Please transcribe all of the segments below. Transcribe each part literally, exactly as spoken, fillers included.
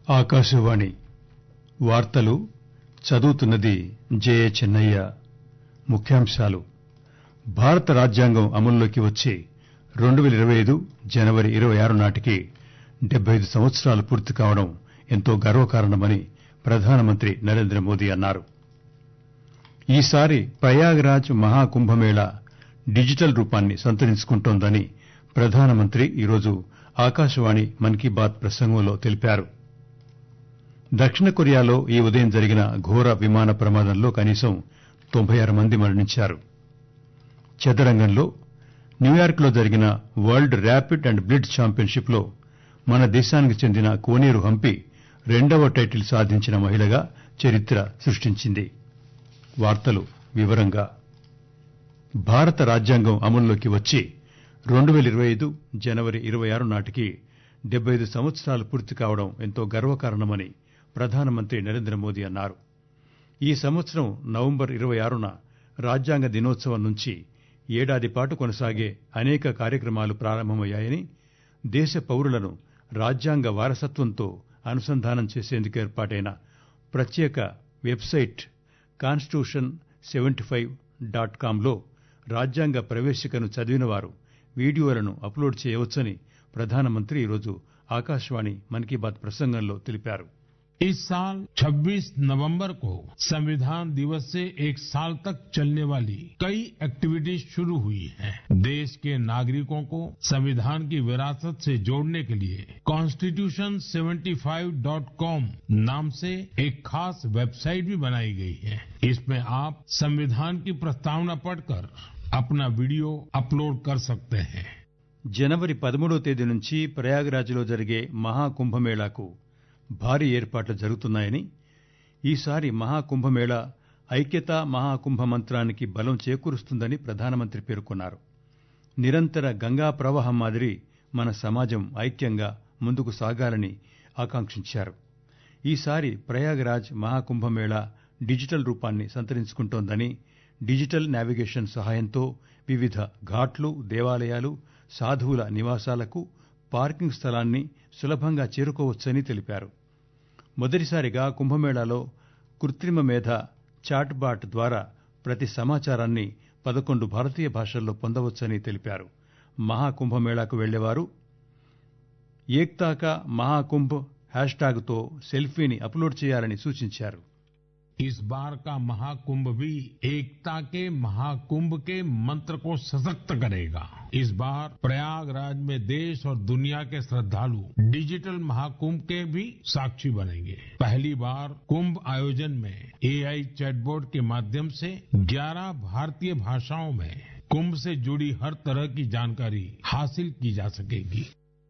ఆకాశవాణి వార్తలు చదువుతున్నది జయ చెన్నయ్య. ముఖ్యాంశాలు. భారత రాజ్యాంగం అమల్లోకి వచ్చి రెండు పేల ఇరవై ఐదు జనవరి ఇరవై ఆరు నాటికి డెబ్బై ఐదు సంవత్సరాలు పూర్తి కావడం ఎంతో గర్వకారణమని ప్రధానమంత్రి నరేంద్రమోదీ అన్నారు. ఈసారి ప్రయాగ్రాజ్ మహాకుంభమేళా డిజిటల్ రూపాన్ని సంతరించుకుంటోందని ప్రధానమంత్రి ఈరోజు ఆకాశవాణి మన్ కీ బాత్ ప్రసంగంలో తెలిపారు. దక్షిణ కొరియాలో ఈ ఉదయం జరిగిన ఘోర విమాన ప్రమాదంలో కనీసం తొంభై ఆరు మంది మరణించారు. చదరంగంలో న్యూయార్క్ లో జరిగిన world rapid and blitz championship లో మన దేశానికి చెందిన కోనేరు హంపి రెండవ టైటిల్ సాధించిన మహిళగా చరిత్ర సృష్టించింది. వార్తలు వివరంగా. భారత రాజ్యాంగం అమల్లోకి వచ్చి రెండు పేల ఇరవై ఐదు జనవరి ఇరవై ఆరు నాటికి డెబ్బై ఐదు సంవత్సరాలు పూర్తి కావడం ఎంతో గర్వకారణమని ప్రధానమంత్రి నరేంద్రమోదీ అన్నారు. ఈ సంవత్సరం నవంబర్ ఇరవై ఆరున రాజ్యాంగ దినోత్సవం నుంచి ఏడాది పాటు కొనసాగే అనేక కార్యక్రమాలు ప్రారంభమయ్యాయని, దేశ పౌరులను రాజ్యాంగ వారసత్వంతో అనుసంధానం చేసేందుకు ఏర్పాటైన ప్రత్యేక website constitution seventy five dot కాంలో రాజ్యాంగ ప్రవేశికను చదివినవారు వీడియోలను అప్లోడ్ చేయవచ్చని ప్రధానమంత్రి ఈరోజు ఆకాశవాణి మన్ కీ బాత్ ప్రసంగంలో తెలిపారు. इस साल छब्बीस नवंबर को संविधान दिवस से एक साल तक चलने वाली कई एक्टिविटीज शुरू हुई हैं। देश के नागरिकों को संविधान की विरासत से जोड़ने के लिए constitution seventy five dot com नाम से एक खास वेबसाइट भी बनाई गई है। इसमें आप संविधान की प्रस्तावना पढ़कर अपना वीडियो अपलोड कर सकते हैं. జనవరి పదమూడవ తేదీ నుంచి ప్రయాగ్రాజ్లో జరిగే మహాకుంభమేళాకు భారీ ఏర్పాట్లు జరుగుతున్నాయని, ఈసారి మహాకుంభమేళా ఐక్యతా మహాకుంభ మంత్రానికి బలం చేకూరుస్తుందని ప్రధానమంత్రి పేర్కొన్నారు. నిరంతర గంగా ప్రవాహం మాదిరి మన సమాజం ఐక్యంగా ముందుకు సాగాలని ఆకాంక్షించారు. ఈసారి ప్రయాగ్రాజ్ మహాకుంభమేళా డిజిటల్ రూపాన్ని సంతరించుకుంటోందని, డిజిటల్ నావిగేషన్ సహాయంతో వివిధ ఘాట్లు, దేవాలయాలు, సాధువుల నివాసాలకు పార్కింగ్ స్థలాన్ని సులభంగా చేరుకోవచ్చని తెలిపారు. మొదటిసారిగా కుంభమేళాలో కృత్రిమ మేధ చాట్ బాట్ ద్వారా ప్రతి సమాచారాన్ని పదకొండు భారతీయ భాషల్లో పొందవచ్చని తెలిపారు. మహాకుంభమేళాకు వెళ్లేవారు ఏక్తా కా మహాకుంభ్ హ్యాష్ ట్యాగ్ తో సెల్ఫీని అప్లోడ్ చేయాలని సూచించారు. इस बार का महाकुंभ भी एकता के महाकुंभ के मंत्र को सशक्त करेगा. इस बार प्रयागराज में देश और दुनिया के श्रद्धालु डिजिटल महाकुंभ के भी साक्षी बनेंगे. पहली बार कुंभ आयोजन में एआई चैटबॉट के माध्यम से ग्यारह भारतीय भाषाओं में कुंभ से जुड़ी हर तरह की जानकारी हासिल की जा सकेगी.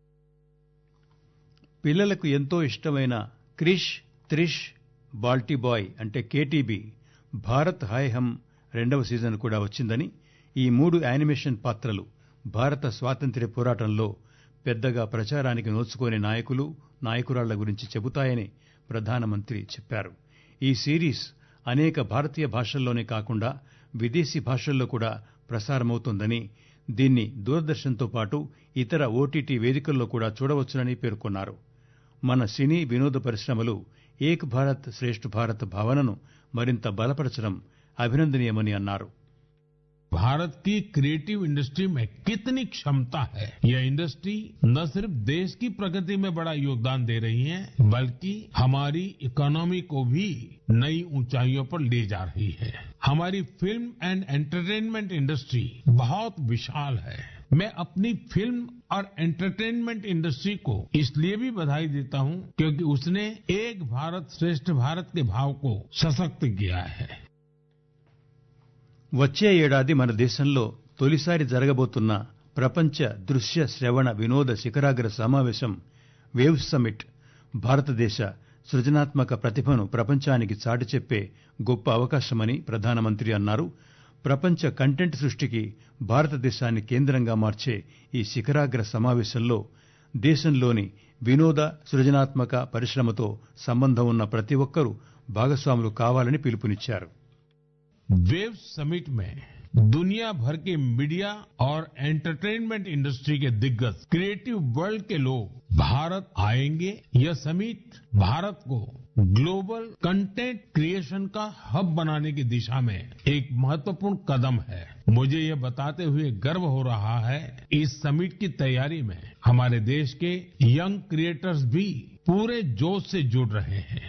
పిల్లలకు ఎంతో ఇష్టమైన క్రిష్ త్రిష్ బాల్టీ బాయ్ అంటే కేటీబీ భారత్ హాయ్ హమ్ రెండవ సీజన్ కూడా వచ్చిందని, ఈ మూడు యానిమేషన్ పాత్రలు భారత స్వాతంత్ర్య పోరాటంలో పెద్దగా ప్రచారానికి నోచుకోని నాయకులు, నాయకురాళ్ల గురించి చెబుతాయని ప్రధానమంత్రి చెప్పారు. ఈ సిరీస్ అనేక భారతీయ భాషల్లోనే కాకుండా విదేశీ భాషల్లో కూడా ప్రసారమవుతోందని, దీన్ని దూరదర్శన్తో పాటు ఇతర ఓటీటీ వేదికల్లో కూడా చూడవచ్చునని పేర్కొన్నారు. మన సినీ వినోద పరిశ్రమలు ఏక్ భారత్ శ్రేష్ఠ భారత్ భావనను మరింత బలపరచడం అభినందనీయమని అన్నారు. भारत की क्रिएटिव इंडस्ट्री में कितनी क्षमता है. यह इंडस्ट्री न सिर्फ देश की प्रगति में बड़ा योगदान दे रही है, बल्कि हमारी इकोनॉमी को भी नई ऊंचाइयों पर ले जा रही है. हमारी फिल्म एंड एंटरटेनमेंट इंडस्ट्री बहुत विशाल है. मैं अपनी फिल्म और एंटरटेनमेंट इंडस्ट्री को इसलिए भी बधाई देता हूं क्योंकि उसने एक भारत श्रेष्ठ भारत के भाव को सशक्त किया है. వచ్చే ఏడాది మన దేశంలో తొలిసారి జరగబోతున్న ప్రపంచ దృశ్య శ్రవణ వినోద శిఖరాగ్ర సమావేశం వేవ్స్ సమిట్ భారతదేశ సృజనాత్మక ప్రతిభను ప్రపంచానికి చాటి చెప్పే గొప్ప అవకాశమని ప్రధానమంత్రి అన్నారు. ప్రపంచ కంటెంట్ సృష్టికి భారతదేశాన్ని కేంద్రంగా మార్చే ఈ శిఖరాగ్ర సమావేశంలో దేశంలోని వినోద సృజనాత్మక పరిశ్రమతో సంబంధం ఉన్న ప్రతి ఒక్కరూ భాగస్వాములు కావాలని పిలుపునిచ్చారు. वेव समिट में दुनिया भर के मीडिया और एंटरटेनमेंट इंडस्ट्री के दिग्गज क्रिएटिव वर्ल्ड के लोग भारत आएंगे। यह समिट भारत को ग्लोबल कंटेंट क्रिएशन का हब बनाने की दिशा में एक महत्वपूर्ण कदम है। मुझे ये बताते हुए गर्व हो रहा है, इस समिट की तैयारी में हमारे देश के यंग क्रिएटर्स भी पूरे जोश से जुड़ रहे हैं।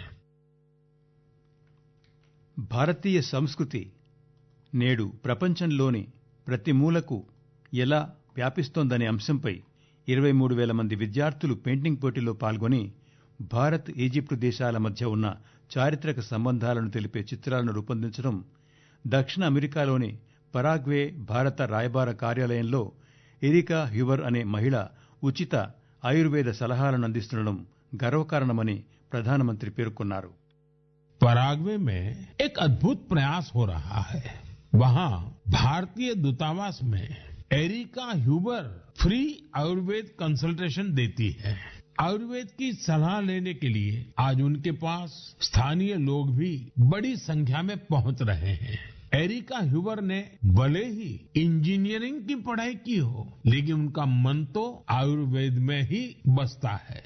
భారతీయ సంస్కృతి నేడు ప్రపంచంలోని ప్రతి మూలకు ఎలా వ్యాపిస్తోందనే అంశంపై ఇరవై మూడు వేల మంది విద్యార్థులు పెయింటింగ్ పోటీలో పాల్గొని భారత్ ఈజిప్టు దేశాల మధ్య ఉన్న చారిత్రక సంబంధాలను తెలిపే చిత్రాలను రూపొందించడం, దక్షిణ అమెరికాలోని పరాగ్వే భారత రాయబార కార్యాలయంలో ఎరికా హ్యూబర్ అనే మహిళ ఉచిత ఆయుర్వేద సలహాలను అందిస్తుండడం గర్వకారణమని ప్రధానమంత్రి పేర్కొన్నారు. पराग्वे में एक अद्भुत प्रयास हो रहा है। वहां भारतीय दूतावास में Erika Huber free Ayurveda consultation देती है। आयुर्वेद की सलाह लेने के लिए आज उनके पास स्थानीय लोग भी बड़ी संख्या में पहुंच रहे हैं। एरिका ह्यूबर ने भले ही इंजीनियरिंग की पढ़ाई की हो, लेकिन उनका मन तो आयुर्वेद में ही बसता है।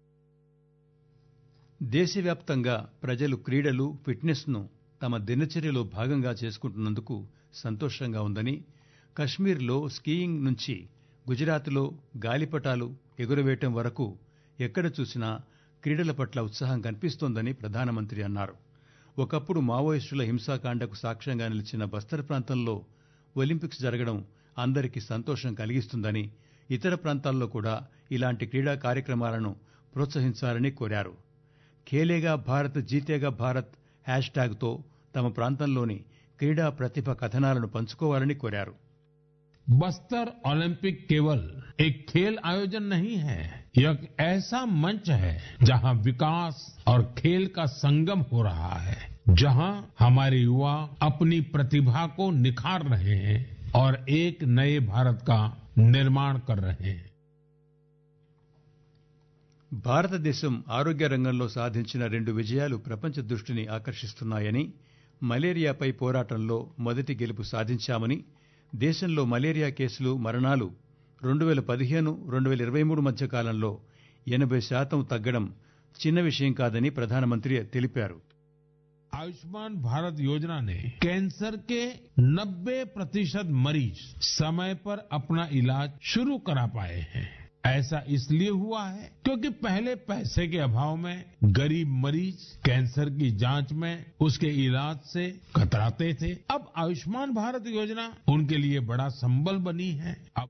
దేశవ్యాప్తంగా ప్రజలు క్రీడలు, ఫిట్నెస్ ను తమ దినచర్యలో భాగంగా చేసుకుంటున్నందుకు సంతోషంగా ఉందని, కశ్మీర్లో స్కీయింగ్ నుంచి గుజరాత్లో గాలిపటాలు ఎగురవేయటం వరకు ఎక్కడ చూసినా క్రీడల పట్ల ఉత్సాహం కనిపిస్తోందని ప్రధానమంత్రి అన్నారు. ఒకప్పుడు మావోయిస్టుల హింసాకాండకు సాక్ష్యంగా నిలిచిన బస్తర్ ప్రాంతంలో ఒలింపిక్స్ జరగడం అందరికీ సంతోషం కలిగిస్తుందని, ఇతర ప్రాంతాల్లో కూడా ఇలాంటి క్రీడా కార్యక్రమాలను ప్రోత్సహించాలని కోరారు. ఖేలేగా భారత్ జీతేగా భారత్ హ్యాష్ ట్యాగ్ తో తమ ప్రాంతంలోని క్రీడా ప్రతిభ కథనాలను పంచుకోవాలని కోరారు. बस्तर ओलंपिक केवल एक खेल आयोजन नहीं है, यह एक ऐसा मंच है जहां विकास और खेल का संगम हो रहा है, जहां हमारे युवा अपनी प्रतिभा को निखार रहे हैं और एक नए भारत का निर्माण कर रहे हैं. భారతదేశం ఆరోగ్య రంగంలో సాధించిన రెండు విజయాలు ప్రపంచ దృష్టిని ఆకర్షిస్తున్నాయని, మలేరియాపై పోరాటంలో మొదటి గెలుపు సాధించామని, దేశంలో మలేరియా కేసులు, మరణాలు రెండు వేల పదిహేను రెండు వేల ఇరవై మూడు మధ్య కాలంలో ఎనభై శాతం తగ్గడం చిన్న విషయం కాదని ప్రధానమంత్రి తెలిపారు. आयुष्मान भारत योजना ने कैंसर के नब्बे प्रतिशत मरीज समय पर अपना इलाज शुरू करा पाए हैं। ऐसा इसलिए हुआ है क्योंकि पहले पैसे के अभाव में गरीब मरीज कैंसर की जांच में, उसके इलाज से कतराते थे। अब आयुष्मान भारत योजना उनके लिए बड़ा संबल बनी है. अब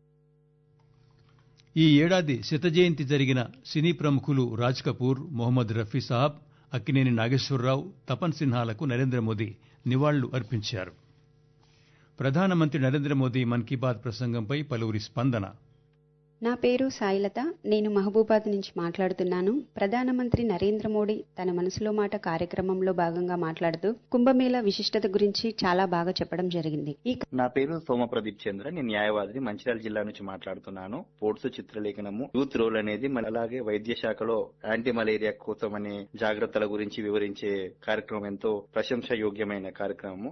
ఈ ఏడాది శత జయంతి జరిగిన సినీ ప్రముఖులు రాజ్ కపూర్, మొహమ్మద్ రఫీ సాబ్, అక్కినేని నాగేశ్వరరావు, తపన్ సిన్హాలకు నరేంద్ర మోదీ నివాళులు అర్పించారు. ప్రధానమంత్రి నరేంద్ర మోదీ మన్ కీ బాత్ ప్రసంగంపై పలువురి స్పందన. నా పేరు సాయిలత. నేను మహబూబాద్ నుంచి మాట్లాడుతున్నాను. ప్రధానమంత్రి నరేంద్ర మోడీ తన మనసులో మాట కార్యక్రమంలో భాగంగా మాట్లాడుతూ కుంభమేళా విశిష్టత గురించి చాలా బాగా చెప్పడం జరిగింది. నా పేరు సోమ ప్రదీప్ చంద్ర. నేను న్యాయవాదిని, మంచిర్యాల జిల్లా నుంచి మాట్లాడుతున్నాను. స్పోర్ట్స్, చిత్రలేఖనము, యూత్ రోల్ అనేది, అలాగే వైద్య శాఖలో యాంటీ మలేరియా కోసం అనే జాగ్రత్తల గురించి వివరించే కార్యక్రమం ఎంతో ప్రశంసయోగ్యమైన కార్యక్రమము.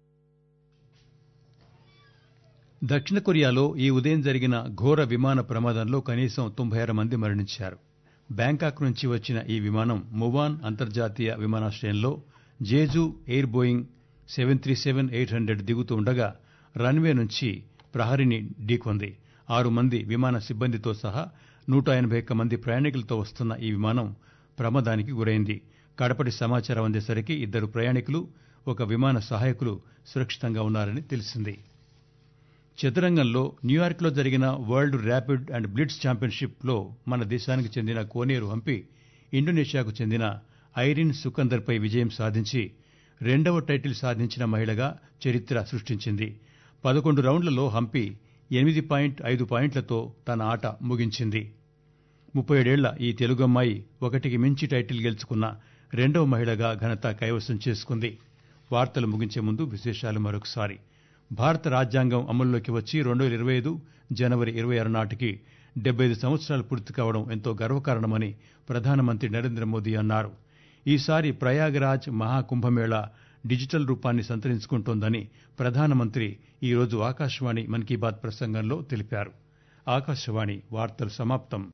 దక్షిణ కొరియాలో ఈ ఉదయం జరిగిన ఘోర విమాన ప్రమాదంలో కనీసం తొంభై ఆరు మంది మరణించారు. బ్యాంకాక్ నుంచి వచ్చిన ఈ విమానం మువాన్ అంతర్జాతీయ విమానాశ్రయంలో Jeju air Boeing seven three seven eight hundred దిగుతూ ఉండగా రన్వే నుంచి ప్రహరీని ఢీకొంది. ఆరు మంది విమాన సిబ్బందితో సహా నూట ఎనభై ఒక్క మంది ప్రయాణికులతో వస్తున్న ఈ విమానం ప్రమాదానికి గురైంది. కడపటి సమాచారం అందేసరికి ఇద్దరు ప్రయాణికులు, ఒక విమాన సహాయకులు సురక్షితంగా ఉన్నారని తెలిసింది. చతురంగంలో న్యూయార్క్ లో జరిగిన world rapid and blitz championship లో మన దేశానికి చెందిన కోనేరు హంపి ఇండోనేషియాకు చెందిన ఐరిన్ సుకందర్ పై విజయం సాధించి రెండవ టైటిల్ సాధించిన మహిళగా చరిత్ర సృష్టించింది. పదకొండు రౌండ్లలో హంపి ఎనిమిది పాయింట్ ఐదు పాయింట్లతో తన ఆట ముగించింది. ముప్పై ఏడేళ్ల ఈ తెలుగమ్మాయి ఒకటికి మించి టైటిల్ గెలుచుకున్న రెండవ మహిళగా ఘనత కైవసం చేసుకుంది. వార్తలు ముగించే ముందు విశేషాలు మరొకసారి. భారత రాజ్యాంగం అమల్లోకి వచ్చి రెండు వేల ఇరవై ఐదు జనవరి ఇరవై ఆరు నాటికి డెబ్బై ఐదు సంవత్సరాలు పూర్తి కావడం ఎంతో గర్వకారణమని ప్రధానమంత్రి నరేంద్ర మోదీ అన్నారు. ఈసారి ప్రయాగరాజ్ మహాకుంభమేళా డిజిటల్ రూపాన్ని సంతరించుకుంటోందని ప్రధానమంత్రి ఈరోజు ఆకాశవాణి మన్ కీ బాత్ ప్రసంగంలో తెలిపారు. ఆకాశవాణి వార్తలు సమాప్తం.